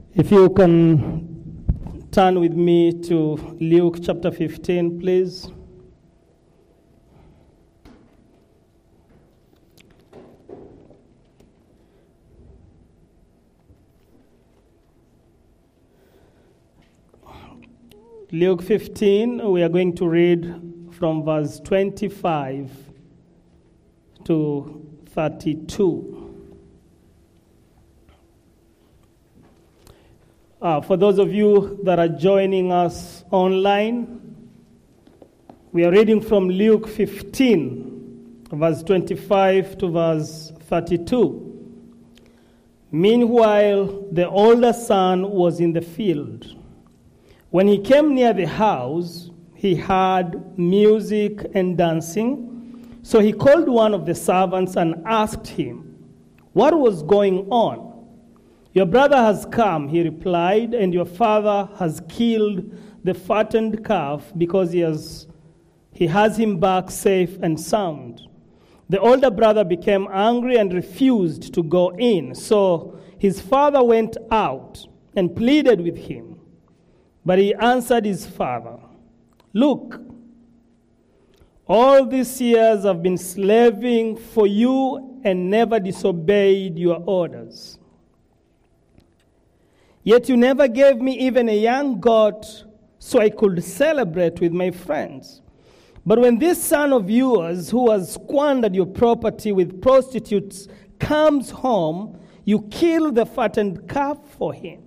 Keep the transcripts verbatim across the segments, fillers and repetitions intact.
If you can turn with me to Luke chapter fifteen, please. Luke fifteen, we are going to read from verse twenty-five to thirty-two. Uh, for those of you that are joining us online, we are reading from Luke fifteen, verse twenty-five to verse thirty-two. Meanwhile, the older son was in the field. When he came near the house, he heard music and dancing. So he called one of the servants and asked him, "What was going on?" "Your brother has come," he replied, "and your father has killed the fattened calf because he has, he has him back safe and sound." The older brother became angry and refused to go in. So his father went out and pleaded with him. But he answered his father, "Look, all these years I've been slaving for you and never disobeyed your orders. Yet you never gave me even a young goat so I could celebrate with my friends. But when this son of yours, who has squandered your property with prostitutes, comes home, you kill the fattened calf for him.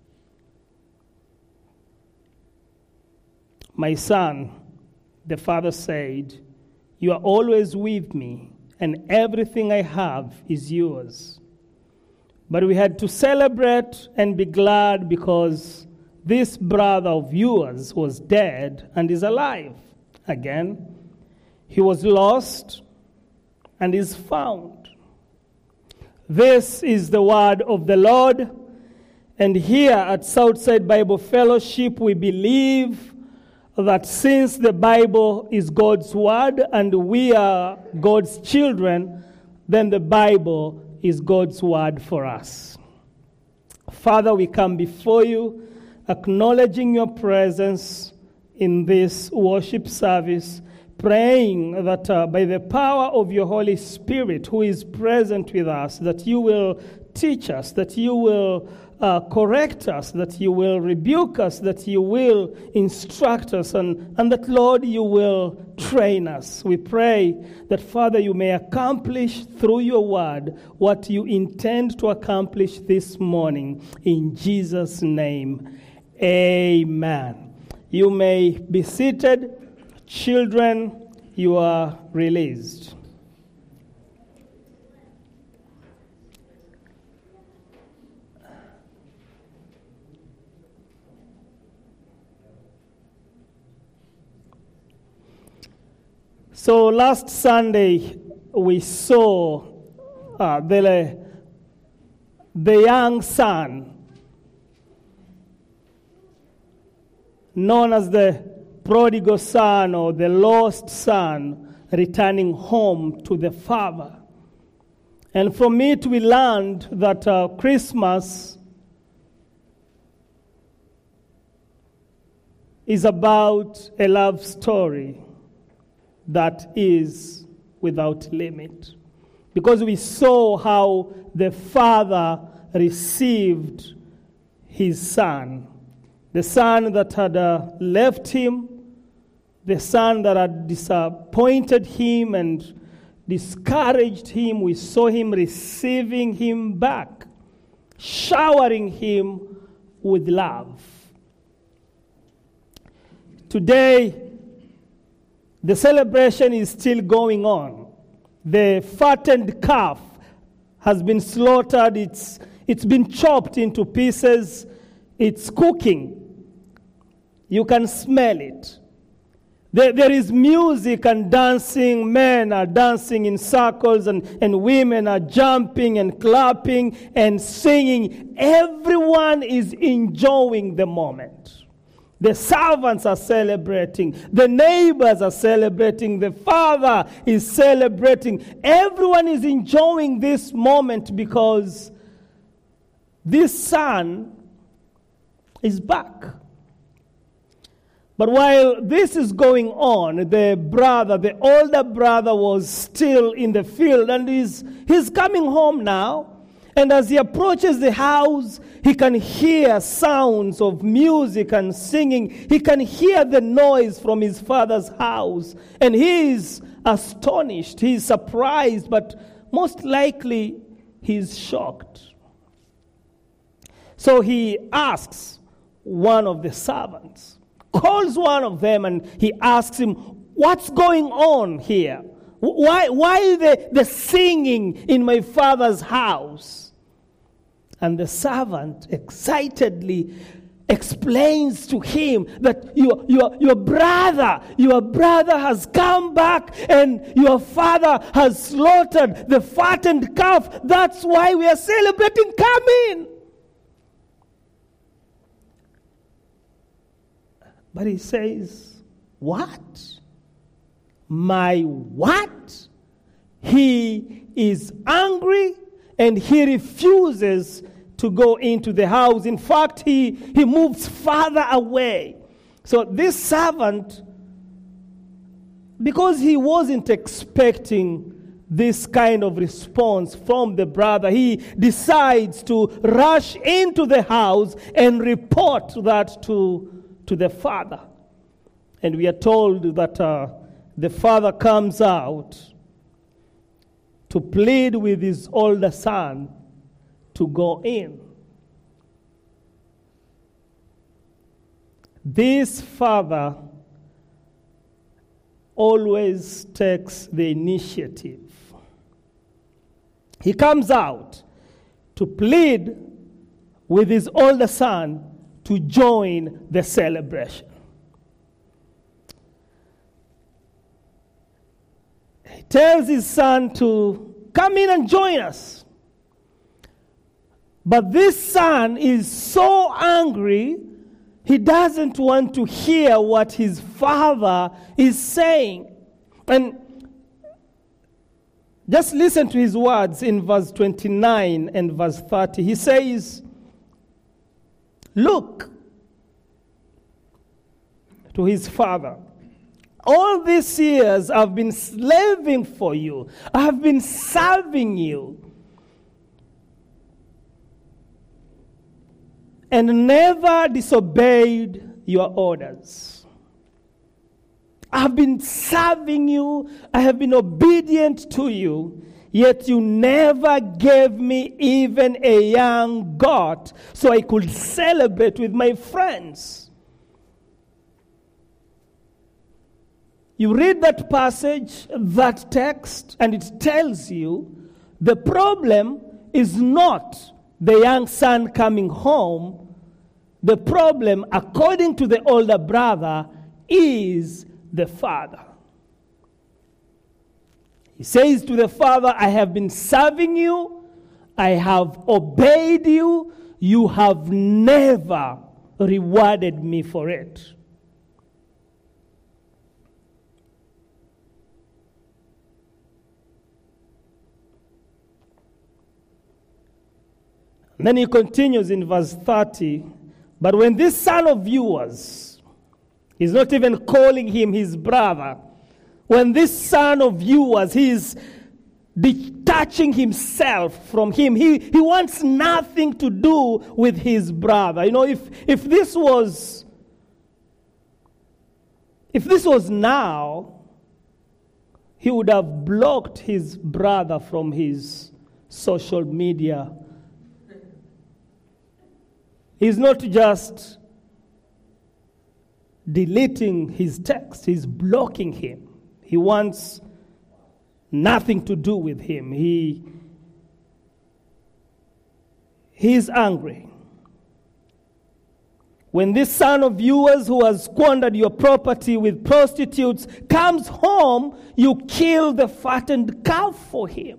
My son," the father said, "you are always with me, and everything I have is yours. But we had to celebrate and be glad because this brother of yours was dead and is alive again. He was lost and is found." This is the word of the Lord. And here at Southside Bible Fellowship, we believe that since the Bible is God's word and we are God's children, then the Bible is God's word for us. Father, we come before you, acknowledging your presence in this worship service, praying that uh, by the power of your Holy Spirit who is present with us, that you will teach us, that you will uh, correct us, that you will rebuke us, that you will instruct us, and, and that, Lord, you will train us. We pray that, Father, you may accomplish through your word what you intend to accomplish this morning. In Jesus' name, amen. You may be seated. Children, you are released. So last Sunday, we saw uh, the, the young son, known as the prodigal son or the lost son, returning home to the father. And from it we learned that uh, Christmas is about a love story that is without limit. Because we saw how the father received his son. The son that had uh, left him, the son that had disappointed him and discouraged him, we saw him receiving him back, showering him with love. Today, the celebration is still going on. The fattened calf has been slaughtered. It's, it's been chopped into pieces. It's cooking. You can smell it. There, there is music and dancing. Men are dancing in circles, and, and women are jumping and clapping and singing. Everyone is enjoying the moment. The servants are celebrating. The neighbors are celebrating. The father is celebrating. Everyone is enjoying this moment because this son is back. But while this is going on, the brother, the older brother, was still in the field, and he's, he's coming home now. And as he approaches the house, he can hear sounds of music and singing. He can hear the noise from his father's house. And he is astonished. He is surprised, but most likely he is shocked. So he asks one of the servants, calls one of them, and he asks him, what's going on here? Why, why the, the singing in my father's house? And the servant excitedly explains to him that your, your, your brother, your brother has come back and your father has slaughtered the fattened calf. That's why we are celebrating. Come in. But he says, what? My what? He is angry and he refuses to go into the house. In fact, he, he moves farther away. So this servant, because he wasn't expecting this kind of response from the brother, he decides to rush into the house and report that to, to the father. And we are told that uh, the father comes out to plead with his older son to go in. This father always takes the initiative. He comes out to plead with his older son to join the celebration. He tells his son to come in and join us. But this son is so angry, he doesn't want to hear what his father is saying. And just listen to his words in verse twenty-nine and verse thirty. He says, look, to his father, all these years I've been slaving for you. I have been serving you. And never disobeyed your orders. I have been serving you. I have been obedient to you. Yet you never gave me even a young goat so I could celebrate with my friends. You read that passage, that text, and it tells you the problem is not the young son coming home. The problem, according to the older brother, is the father. He says to the father, I have been serving you. I have obeyed you. You have never rewarded me for it. And then he continues in verse thirty. But when this son of yours, he's not even calling him his brother. When this son of yours, he's detaching himself from him. He, he wants nothing to do with his brother. You know, if, if this was, if this was now, he would have blocked his brother from his social media. He's not just deleting his text, he's blocking him. He wants nothing to do with him. He He's angry. When this son of yours who has squandered your property with prostitutes comes home, you kill the fattened calf for him.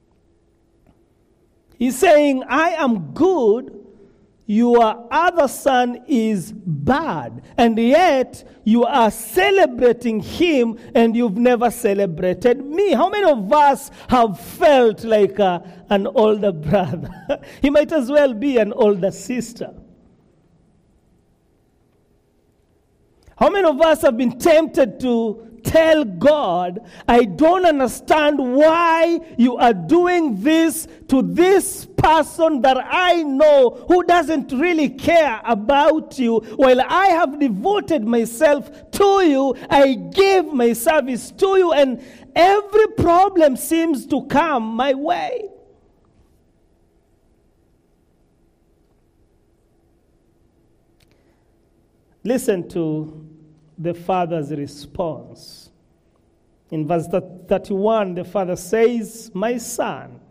He's saying, I am good, your other son is bad, and yet you are celebrating him and you've never celebrated me. How many of us have felt like a, an older brother? He might as well be an older sister. How many of us have been tempted to tell God, I don't understand why you are doing this to this person that I know who doesn't really care about you, while I have devoted myself to you, I give my service to you, and every problem seems to come my way. Listen to the father's response. In verse thirty-one, the father says, my son,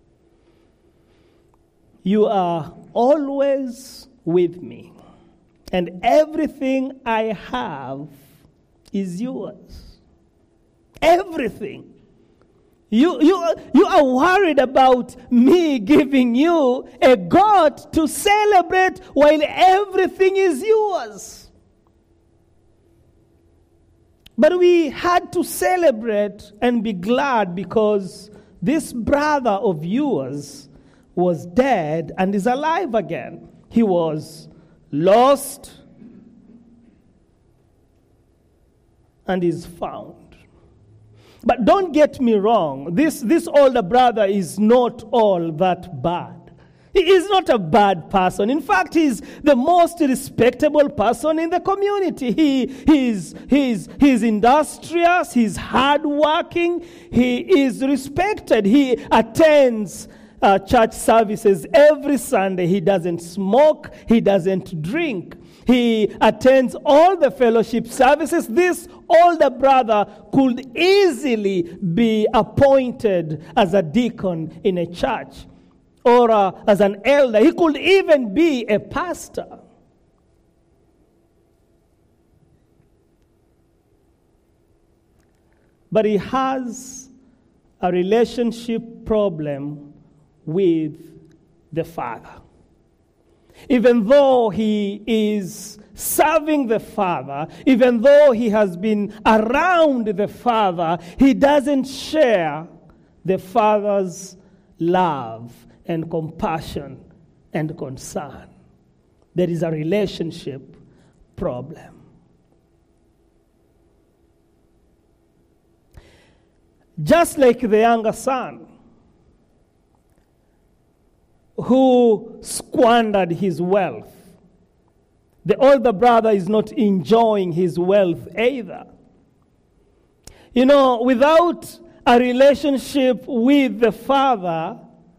you are always with me, and everything I have is yours. Everything. You, you, you are worried about me giving you a God to celebrate while everything is yours. But we had to celebrate and be glad because this brother of yours was dead and is alive again. He was lost and is found. But don't get me wrong, this, this older brother is not all that bad. He is not a bad person. In fact, he's the most respectable person in the community. He, he's, he's, he's industrious, he's hardworking, he is respected. He attends uh, church services every Sunday. He doesn't smoke, he doesn't drink. He attends all the fellowship services. This older brother could easily be appointed as a deacon in a church, or uh, as an elder. He could even be a pastor. But he has a relationship problem with the Father. Even though he is serving the Father, even though he has been around the Father, he doesn't share the Father's love and compassion and concern. There is a relationship problem. Just like the younger son who squandered his wealth, the older brother is not enjoying his wealth either. You know, without a relationship with the Father,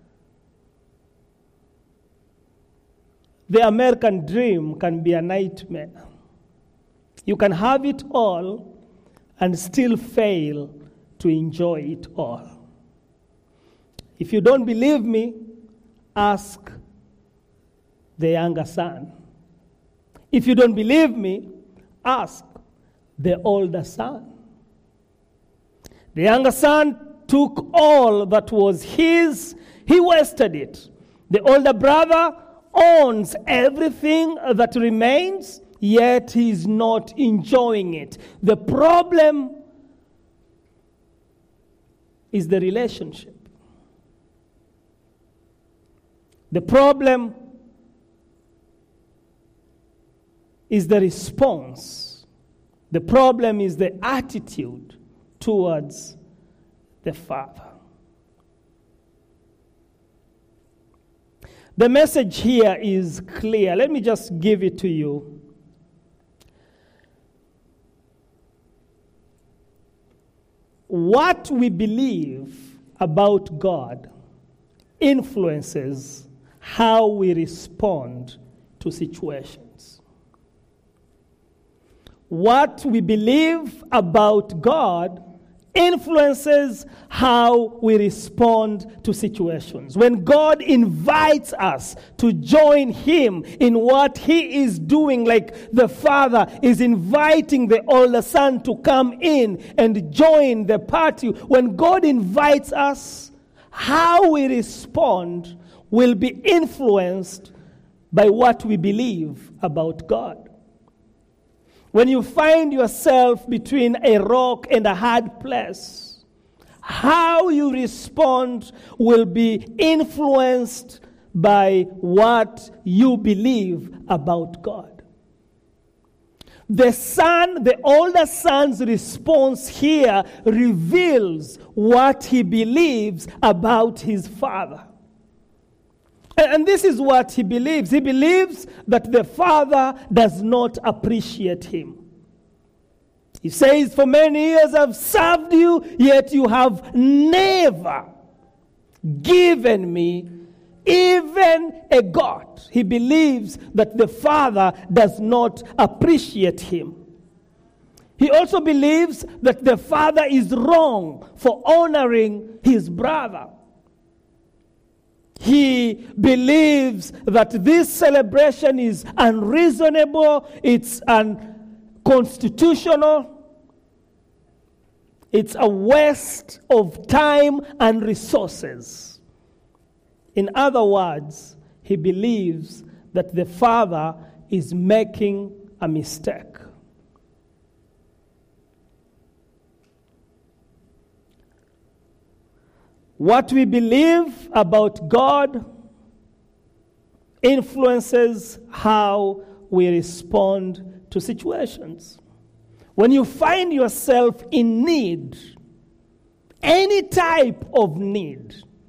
the American dream can be a nightmare. You can have it all and still fail to enjoy it all. If you don't believe me, ask the younger son. If you don't believe me, ask the older son. The younger son took all that was his, he wasted it. The older brother owns everything that remains, yet he is not enjoying it. The problem is the relationship. The problem is the response. The problem is the attitude towards the Father. The message here is clear. Let me just give it to you. What we believe about God influences how we respond to situations. What we believe about God influences how we respond to situations. When God invites us to join Him in what He is doing, like the Father is inviting the older son to come in and join the party, when God invites us, how we respond will be influenced by what we believe about God. When you find yourself between a rock and a hard place, how you respond will be influenced by what you believe about God. The son, the older son's response here reveals what he believes about his father. And this is what he believes. He believes that the father does not appreciate him. He says, for many years I've served you, yet you have never given me even a goat. He believes that the father does not appreciate him. He also believes that the father is wrong for honoring his brother. He believes that this celebration is unreasonable, it's unconstitutional, it's a waste of time and resources. In other words, he believes that the father is making a mistake. What we believe about God influences how we respond to situations. When you find yourself in need, any type of need,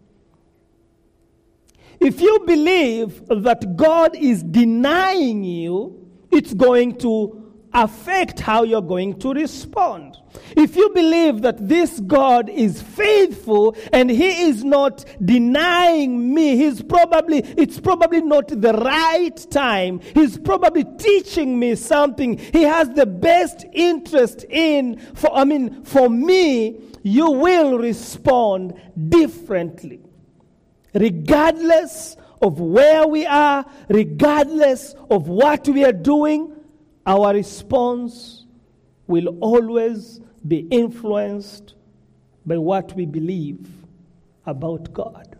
if you believe that God is denying you, it's going to affect how you're going to respond. If you believe that this God is faithful and he is not denying me, he's probably, it's probably not the right time. He's probably teaching me something. He has the best interest in, for, I mean, for me, you will respond differently. Regardless of where we are, regardless of what we are doing, our response will always be influenced by what we believe about God.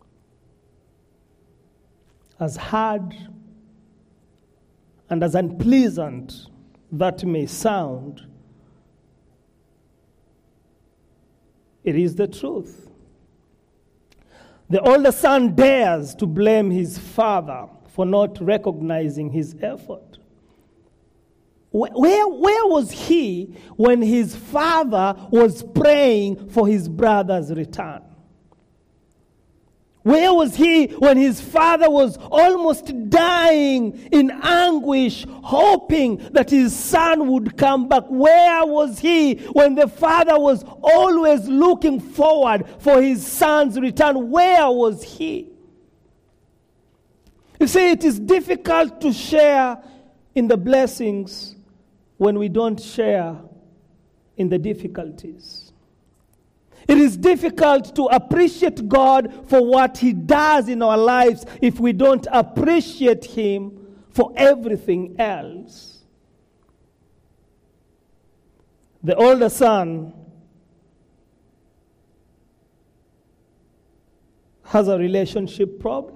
As hard and as unpleasant that may sound, it is the truth. The older son dares to blame his father for not recognizing his effort. Where, where was he when his father was praying for his brother's return? Where was he when his father was almost dying in anguish, hoping that his son would come back? Where was he when the father was always looking forward for his son's return? Where was he? You see, it is difficult to share in the blessings when we don't share in the difficulties. It is difficult to appreciate God for what he does in our lives if we don't appreciate him for everything else. The older son has a relationship problem.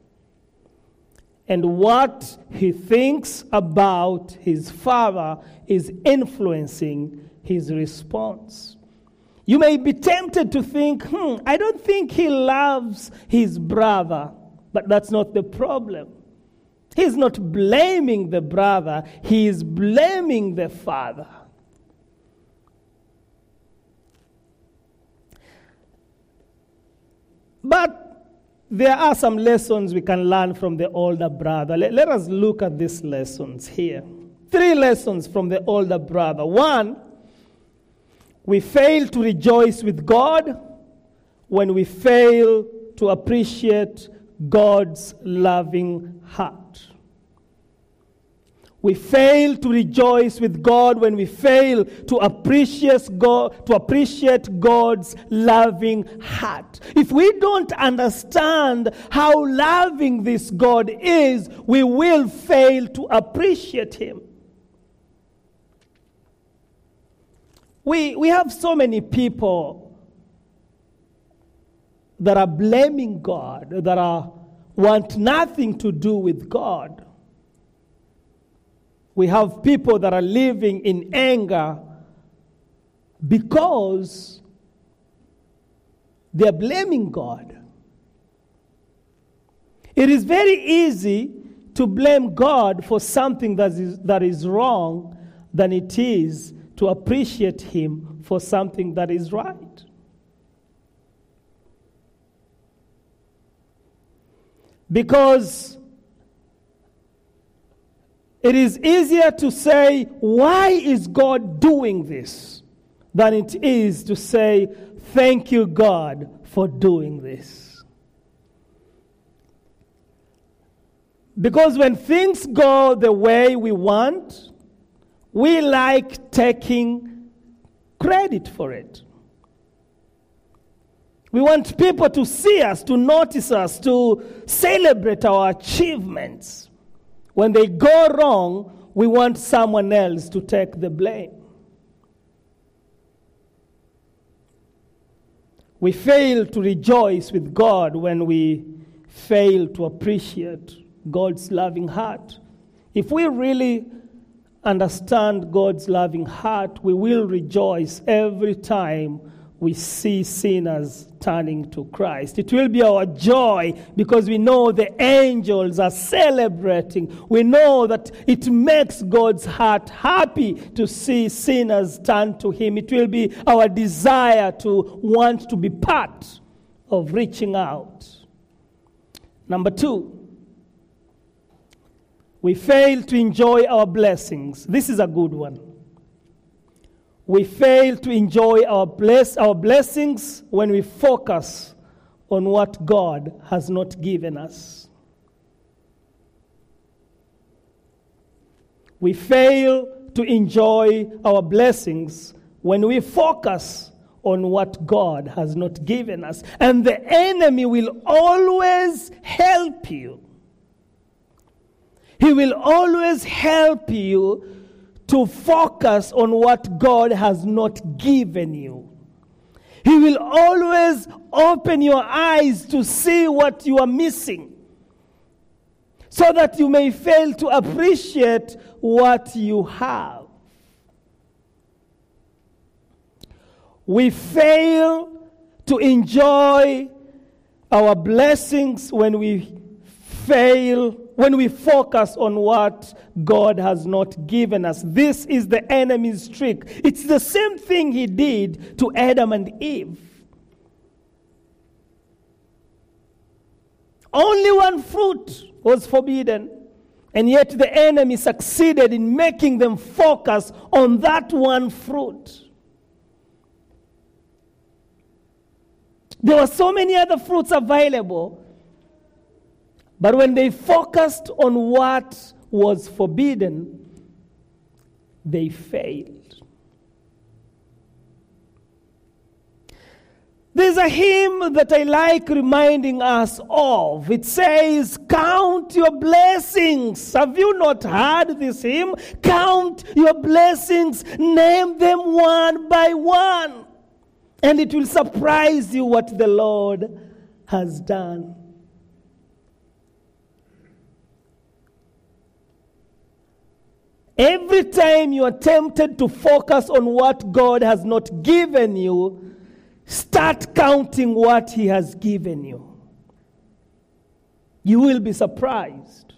And what he thinks about his father is influencing his response. You may be tempted to think, hmm, I don't think he loves his brother. But that's not the problem. He's not blaming the brother. He is blaming the father. But there are some lessons we can learn from the older brother. Let, let us look at these lessons here. Three lessons from the older brother. One, we fail to rejoice with God when we fail to appreciate God's loving heart. We fail to rejoice with God when we fail to appreciate God, to appreciate God's loving heart. If we don't understand how loving this God is, we will fail to appreciate him. We, we have so many people that are blaming God, that are, want nothing to do with God. We have people that are living in anger because they're blaming God. It is very easy to blame God for something that is, that is wrong than it is to appreciate him for something that is right. Because it is easier to say, why is God doing this, than it is to say, thank you, God, for doing this. Because when things go the way we want, we like taking credit for it. We want people to see us, to notice us, to celebrate our achievements. When they go wrong, we want someone else to take the blame. We fail to rejoice with God when we fail to appreciate God's loving heart. If we really understand God's loving heart, we will rejoice every time we see sinners turning to Christ. It will be our joy because we know the angels are celebrating. We know that it makes God's heart happy to see sinners turn to him. It will be our desire to want to be part of reaching out. Number two, we fail to enjoy our blessings. This is a good one. We fail to enjoy our bless, our blessings when we focus on what God has not given us. We fail to enjoy our blessings when we focus on what God has not given us. And the enemy will always help you. He will always help you to focus on what God has not given you. He will always open your eyes to see what you are missing, so that you may fail to appreciate what you have. We fail to enjoy our blessings when we fail when we focus on what God has not given us. This is the enemy's trick. It's the same thing he did to Adam and Eve. Only one fruit was forbidden, and yet the enemy succeeded in making them focus on that one fruit. There were so many other fruits available, but when they focused on what was forbidden, they failed. There's a hymn that I like reminding us of. It says, count your blessings. Have you not heard this hymn? Count your blessings, name them one by one, and it will surprise you what the Lord has done. Every time you are tempted to focus on what God has not given you, start counting what he has given you. You will be surprised.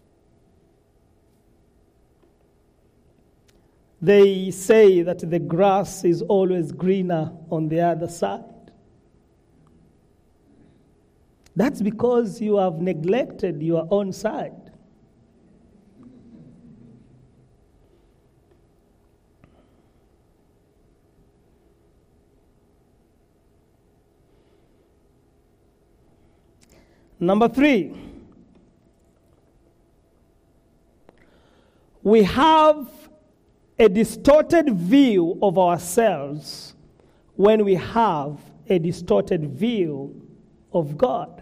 They say that the grass is always greener on the other side. That's because you have neglected your own side. Number three, we have a distorted view of ourselves when we have a distorted view of God.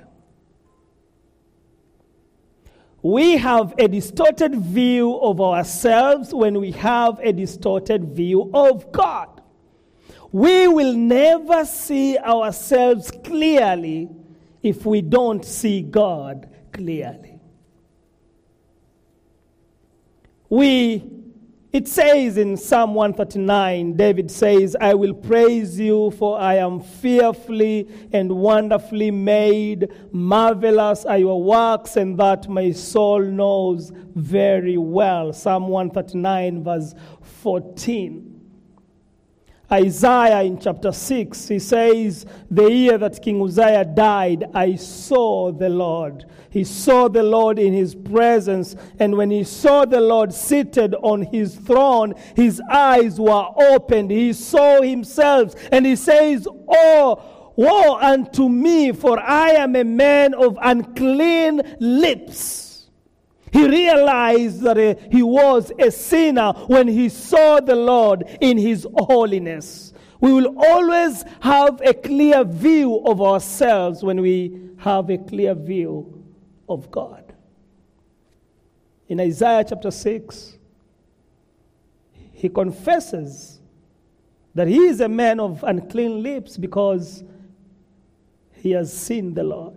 We have a distorted view of ourselves when we have a distorted view of God. We will never see ourselves clearly if we don't see God clearly. We It says in Psalm one thirty-nine, David says, I will praise you, for I am fearfully and wonderfully made. Marvelous are your works, and that my soul knows very well. Psalm one thirty-nine, verse fourteen. Isaiah in chapter six, he says, the year that King Uzziah died, I saw the Lord. He saw the Lord in his presence, and when he saw the Lord seated on his throne, his eyes were opened. He saw himself, and he says, oh, woe unto me, for I am a man of unclean lips. He realized that uh, he was a sinner when he saw the Lord in his holiness. We will always have a clear view of ourselves when we have a clear view of God. In Isaiah chapter six, he confesses that he is a man of unclean lips because he has seen the Lord.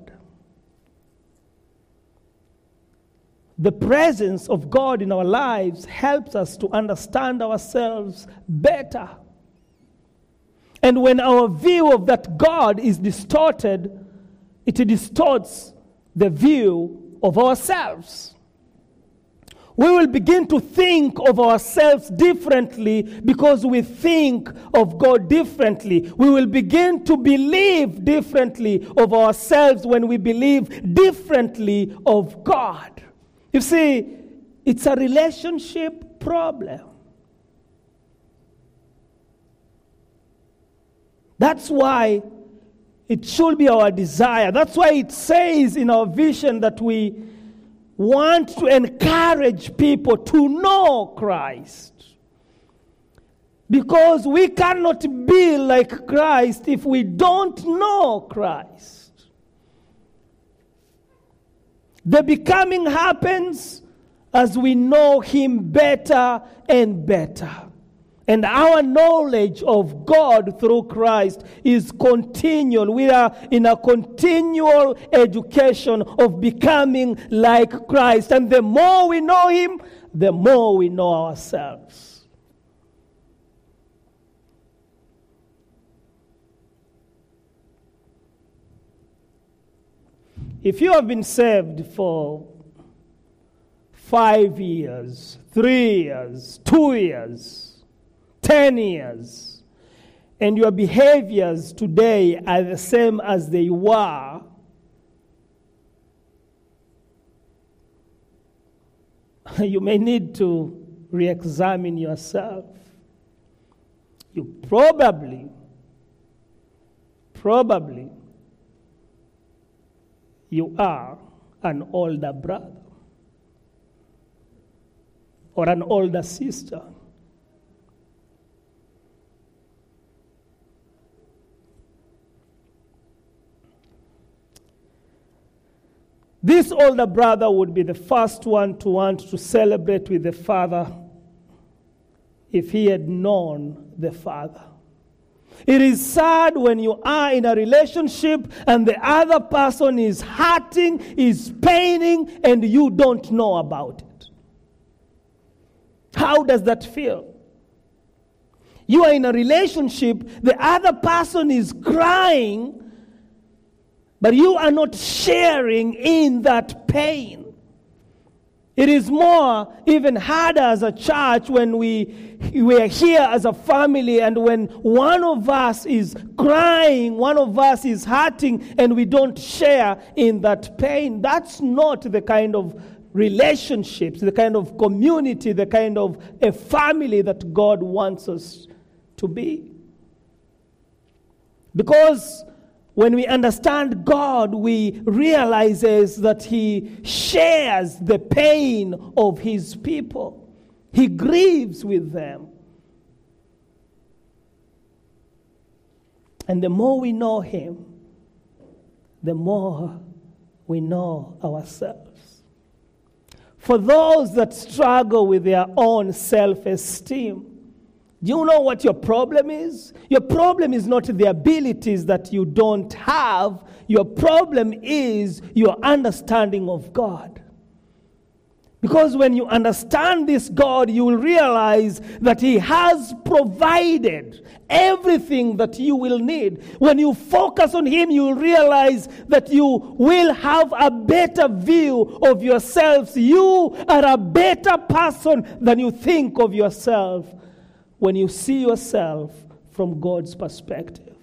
The presence of God in our lives helps us to understand ourselves better. And when our view of that God is distorted, it distorts the view of ourselves. We will begin to think of ourselves differently because we think of God differently. We will begin to believe differently of ourselves when we believe differently of God. You see, it's a relationship problem. That's why it should be our desire. That's why it says in our vision that we want to encourage people to know Christ. Because we cannot be like Christ if we don't know Christ. The becoming happens as we know him better and better. And our knowledge of God through Christ is continual. We are in a continual education of becoming like Christ. And the more we know him, the more we know ourselves. If you have been saved for five years, three years, two years, ten years, and your behaviors today are the same as they were, you may need to re-examine yourself. You probably, probably, you are an older brother or an older sister. This older brother would be the first one to want to celebrate with the father if he had known the father. It is sad when you are in a relationship and the other person is hurting, is paining, and you don't know about it. How does that feel? You are in a relationship, the other person is crying, but you are not sharing in that pain. It is more, even harder as a church when we, we are here as a family and when one of us is crying, one of us is hurting, and we don't share in that pain. That's not the kind of relationships, the kind of community, the kind of a family that God wants us to be. Because when we understand God, we realize that he shares the pain of his people. He grieves with them. And the more we know him, the more we know ourselves. For those that struggle with their own self-esteem, do you know what your problem is? Your problem is not the abilities that you don't have. Your problem is your understanding of God. Because when you understand this God, you will realize that He has provided everything that you will need. When you focus on Him, you will realize that you will have a better view of yourselves. You are a better person than you think of yourself when you see yourself from God's perspective.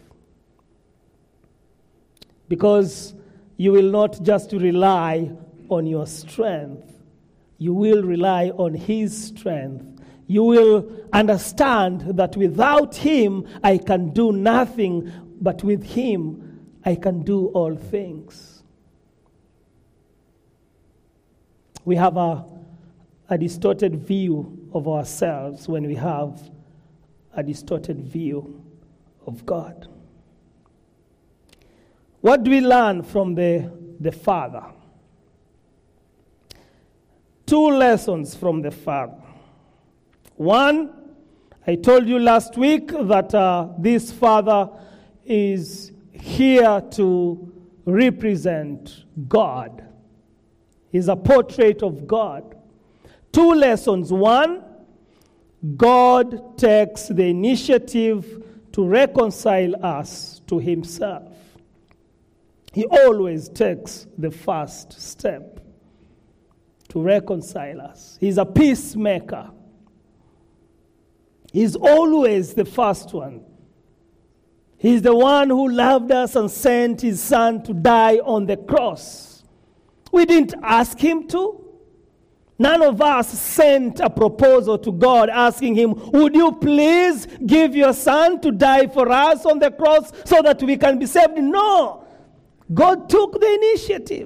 Because you will not just rely on your strength. You will rely on His strength. You will understand that without Him, I can do nothing, but with Him, I can do all things. We have a, a distorted view of ourselves when we have a distorted view of God. What do we learn from the, the Father? Two lessons from the Father. One, I told you last week that uh, this Father is here to represent God. He's a portrait of God. Two lessons. One, God takes the initiative to reconcile us to Himself. He always takes the first step to reconcile us. He's a peacemaker. He's always the first one. He's the one who loved us and sent His Son to die on the cross. We didn't ask Him to. None of us sent a proposal to God asking Him, would you please give your Son to die for us on the cross so that we can be saved? No. God took the initiative.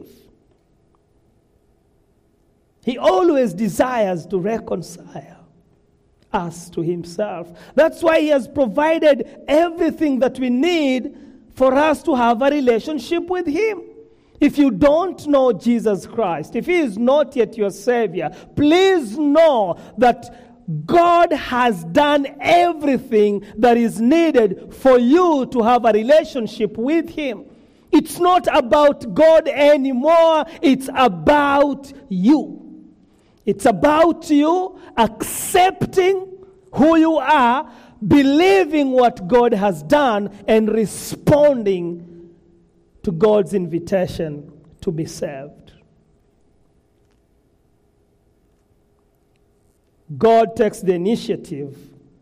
He always desires to reconcile us to Himself. That's why He has provided everything that we need for us to have a relationship with Him. If you don't know Jesus Christ, if He is not yet your Savior, please know that God has done everything that is needed for you to have a relationship with Him. It's not about God anymore. It's about you. It's about you accepting who you are, believing what God has done, and responding to God's invitation to be saved. God takes the initiative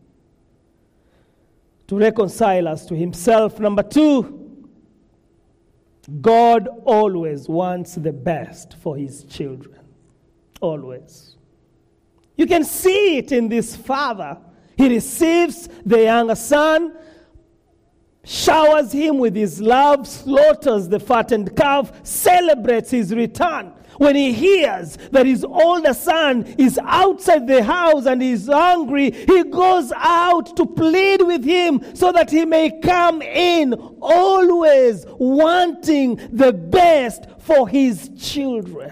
to reconcile us to Himself. Number two, God always wants the best for His children. Always. You can see it in this Father. He receives the younger son, showers him with His love, slaughters the fattened calf, celebrates his return. When he hears that his older son is outside the house and is hungry, he goes out to plead with him so that he may come in, always wanting the best for his children.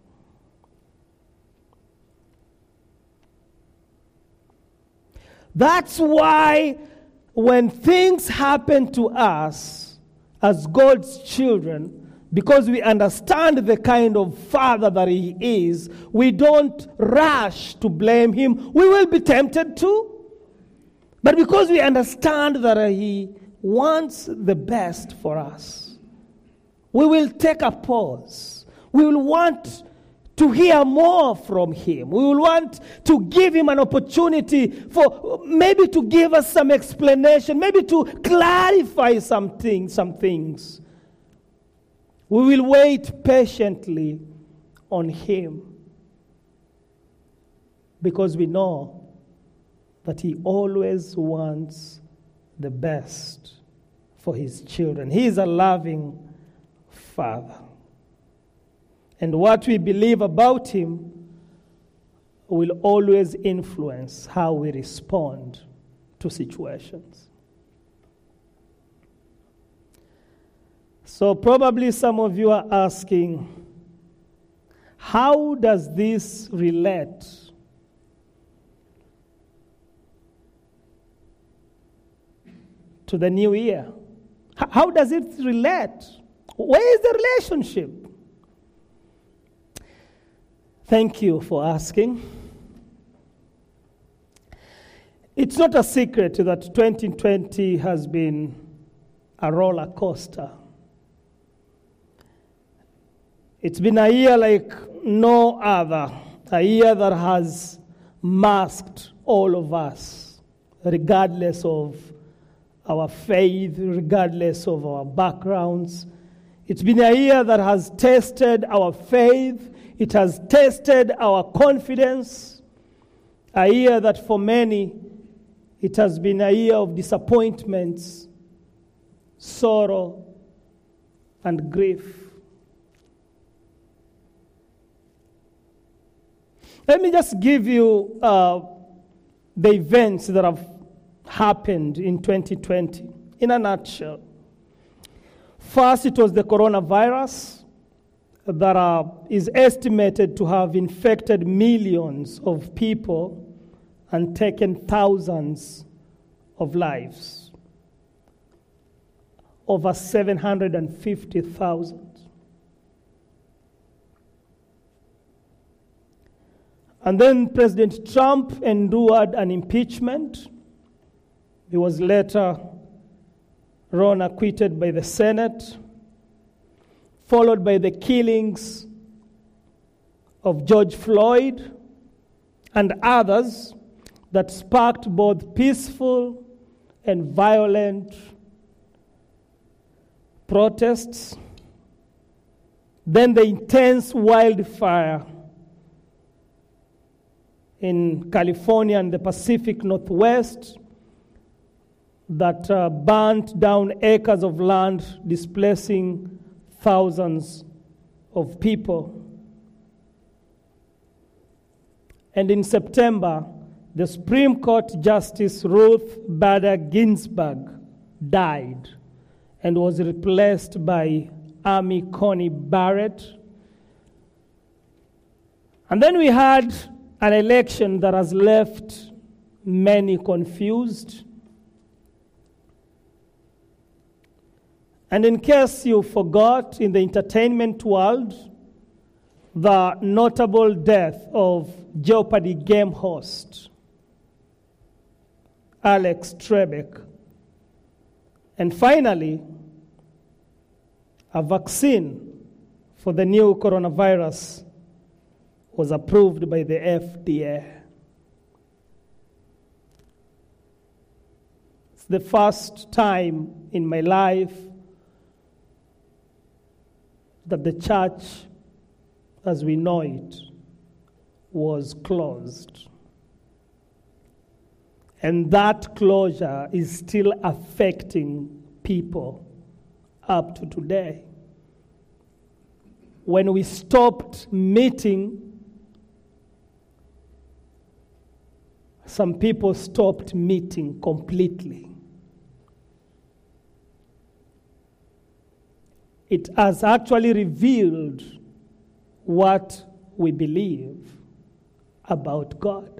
That's why when things happen to us as God's children, because we understand the kind of Father that He is, we don't rush to blame Him. We will be tempted to. But because we understand that He wants the best for us, we will take a pause. We will want to hear more from Him. We will want to give Him an opportunity for maybe to give us some explanation, maybe to clarify some things, some things. We will wait patiently on Him because we know that He always wants the best for His children. He is a loving Father. And what we believe about Him will always influence how we respond to situations. So probably some of you are asking, how does this relate to the new year? How does it relate? Where is the relationship? Thank you for asking. It's not a secret that twenty twenty has been a roller coaster. It's been a year like no other, a year that has masked all of us, regardless of our faith, regardless of our backgrounds. It's been a year that has tested our faith. It has tested our confidence. A year that for many, it has been a year of disappointments, sorrow, and grief. Let me just give you uh, the events that have happened in twenty twenty in a nutshell. First, it was the coronavirus that uh, is estimated to have infected millions of people and taken thousands of lives. Over seven hundred fifty thousand. And then President Trump endured an impeachment. He was later run acquitted by the Senate, followed by the killings of George Floyd and others that sparked both peaceful and violent protests. Then the intense wildfire in California and the Pacific Northwest that uh, burnt down acres of land, displacing thousands of people. And in September, the Supreme Court Justice Ruth Bader Ginsburg died and was replaced by Amy Coney Barrett. And then we had an election that has left many confused. And in case you forgot, in the entertainment world, the notable death of Jeopardy game host Alex Trebek. And finally, a vaccine for the new coronavirus was approved by the F D A. It's the first time in my life that the church, as we know it, was closed. And that closure is still affecting people up to today. When we stopped meeting, some people stopped meeting completely. It has actually revealed what we believe about God.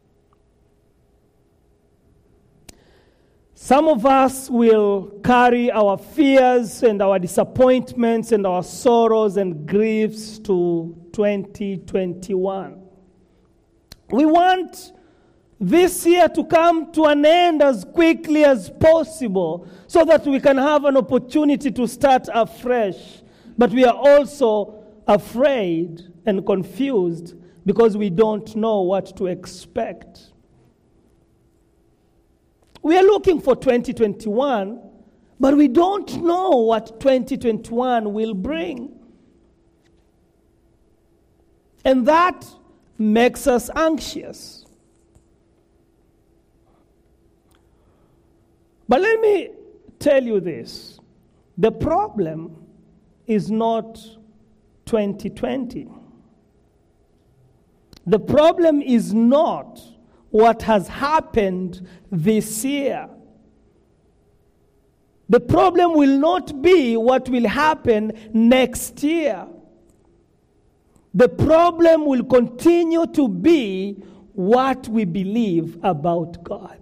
Some of us will carry our fears and our disappointments and our sorrows and griefs to twenty twenty-one. We want this year to come to an end as quickly as possible so that we can have an opportunity to start afresh. But we are also afraid and confused because we don't know what to expect. We are looking for twenty twenty-one, but we don't know what twenty twenty-one will bring. And that makes us anxious. But let me tell you this. The problem is not twenty twenty. The problem is not what has happened this year. The problem will not be what will happen next year. The problem will continue to be what we believe about God.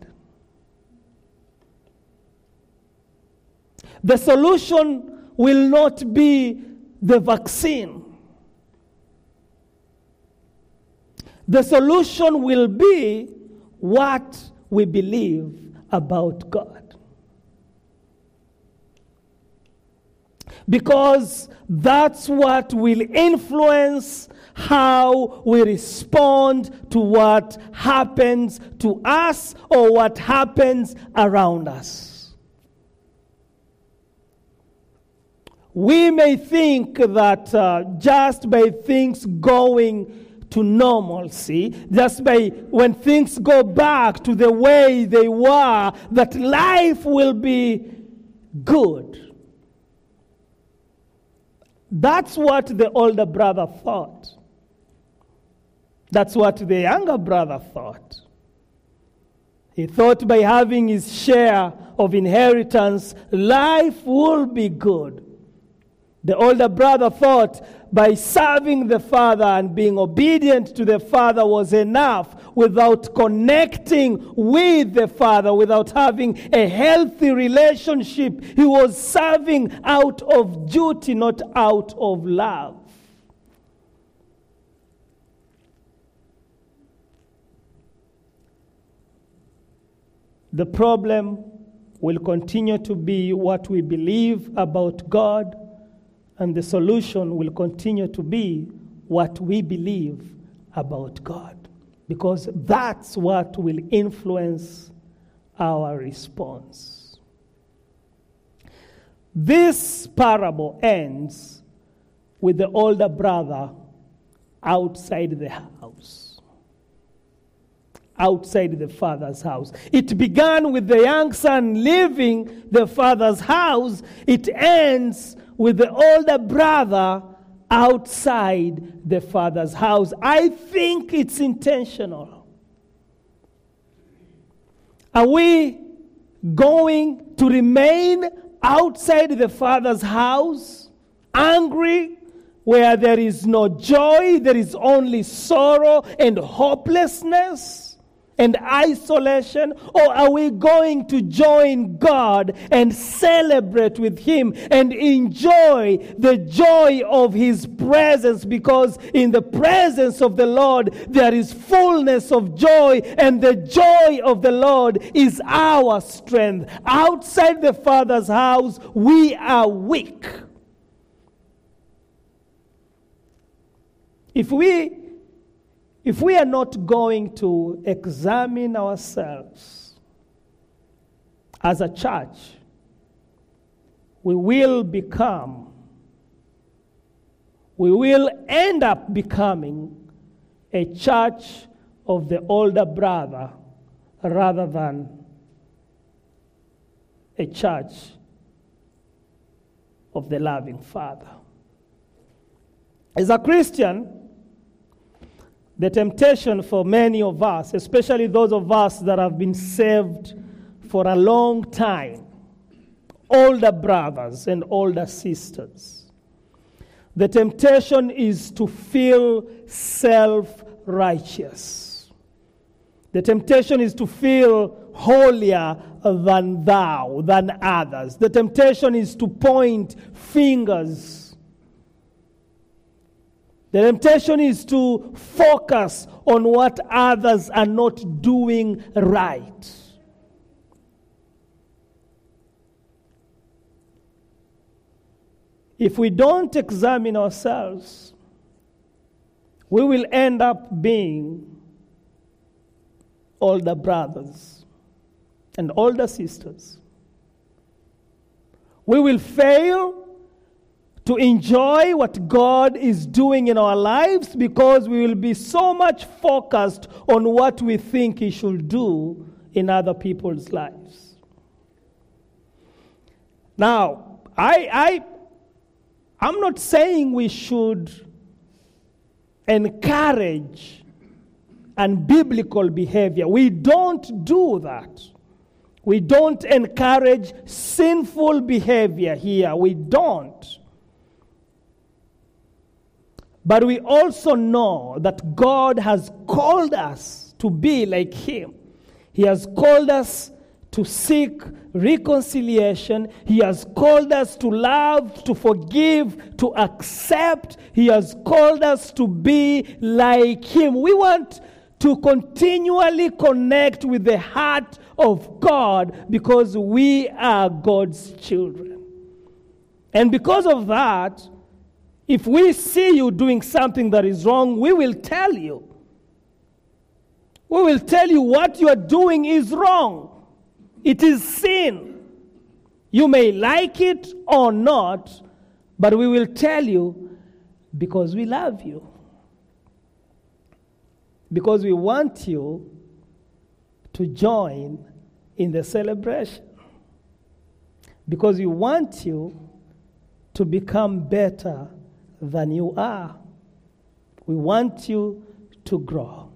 The solution will not be the vaccine. The solution will be what we believe about God. Because that's what will influence how we respond to what happens to us or what happens around us. We may think that uh, just by things going to normalcy, just by when things go back to the way they were, that life will be good. That's what the older brother thought. That's what the younger brother thought. He thought by having his share of inheritance, life will be good. The older brother thought by serving the father and being obedient to the father was enough, without connecting with the father, without having a healthy relationship. He was serving out of duty, not out of love. The problem will continue to be what we believe about God, and the solution will continue to be what we believe about God, because that's what will influence our response. This parable ends with the older brother outside the house. Outside the father's house. It began with the young son leaving the father's house. It ends with the older brother outside the father's house. I think it's intentional. Are we going to remain outside the father's house, angry, where there is no joy, there is only sorrow and hopelessness and isolation? Or are we going to join God and celebrate with Him and enjoy the joy of His presence? Because in the presence of the Lord there is fullness of joy, and the joy of the Lord is our strength. Outside the Father's house, we are weak. If we If we are not going to examine ourselves as a church, we will become, we will end up becoming a church of the older brother rather than a church of the loving Father. As a Christian, the temptation for many of us, especially those of us that have been saved for a long time, older brothers and older sisters, the temptation is to feel self-righteous. The temptation is to feel holier than thou, than others. The temptation is to point fingers. The temptation is to focus on what others are not doing right. If we don't examine ourselves, we will end up being older brothers and older sisters. We will fail to enjoy what God is doing in our lives because we will be so much focused on what we think He should do in other people's lives. Now, I, I, I'm not saying we should encourage unbiblical behavior. We don't do that. We don't encourage sinful behavior here. We don't. But we also know that God has called us to be like Him. He has called us to seek reconciliation. He has called us to love, to forgive, to accept. He has called us to be like him. We want to continually connect with the heart of God because we are God's children. And because of that, if we see you doing something that is wrong, we will tell you. We will tell you what you are doing is wrong. It is sin. You may like it or not, but we will tell you because we love you. Because we want you to join in the celebration. Because we want you to become better than you are. We want you to grow.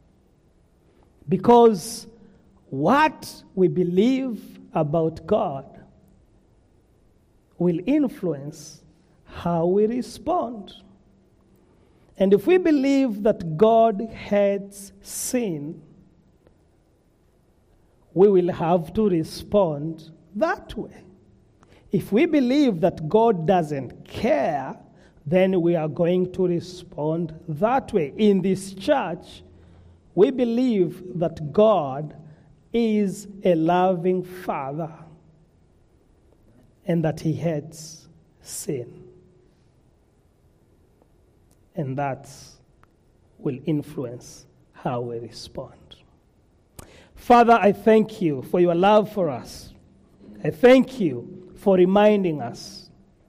Because what we believe about God will influence how we respond. And if we believe that God hates sin, we will have to respond that way. If we believe that God doesn't care, then we are going to respond that way. In this church, we believe that God is a loving Father and that he hates sin. And that will influence how we respond. Father, I thank you for your love for us. I thank you for reminding us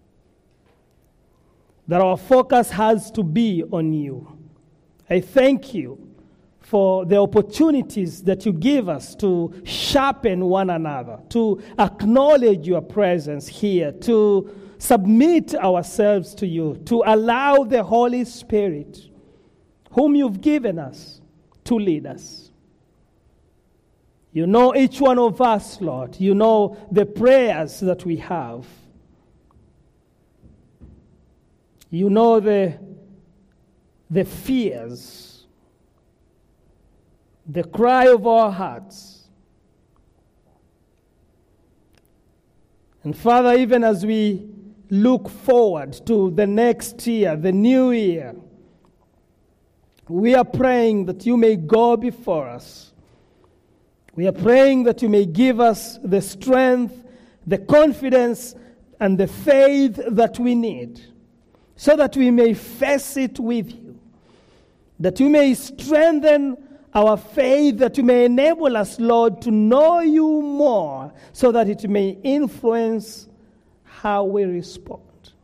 that our focus has to be on you. I thank you for the opportunities that you give us to sharpen one another, to acknowledge your presence here, to submit ourselves to you, to allow the Holy Spirit, whom you've given us, to lead us. You know each one of us, Lord. You know the prayers that we have. You know the, the fears, the cry of our hearts. And Father, even as we look forward to the next year, the new year, we are praying that you may go before us. We are praying that you may give us the strength, the confidence, and the faith that we need, so that we may face it with you, that you may strengthen our faith, that you may enable us, Lord, to know you more, so that it may influence how we respond.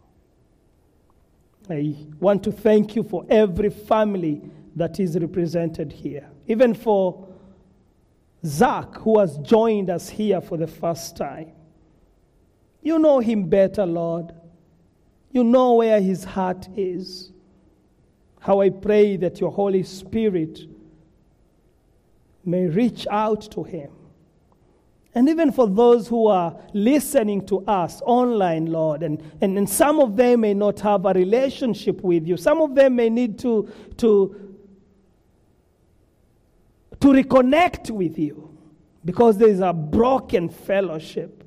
I want to thank you for every family that is represented here, even for Zach, who has joined us here for the first time. You know him better, Lord. You know where his heart is. How I pray that your Holy Spirit may reach out to him. And even for those who are listening to us online, Lord, and, and, and some of them may not have a relationship with you. Some of them may need to, to, to reconnect with you because there is a broken fellowship.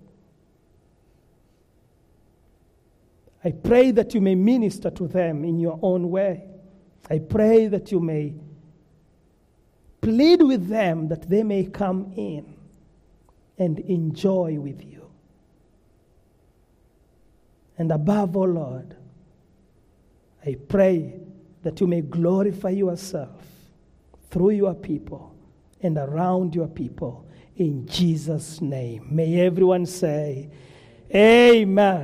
I pray that you may minister to them in your own way. I pray that you may plead with them that they may come in and enjoy with you. And above all, Lord, I pray that you may glorify yourself through your people and around your people in Jesus' name. May everyone say, Amen.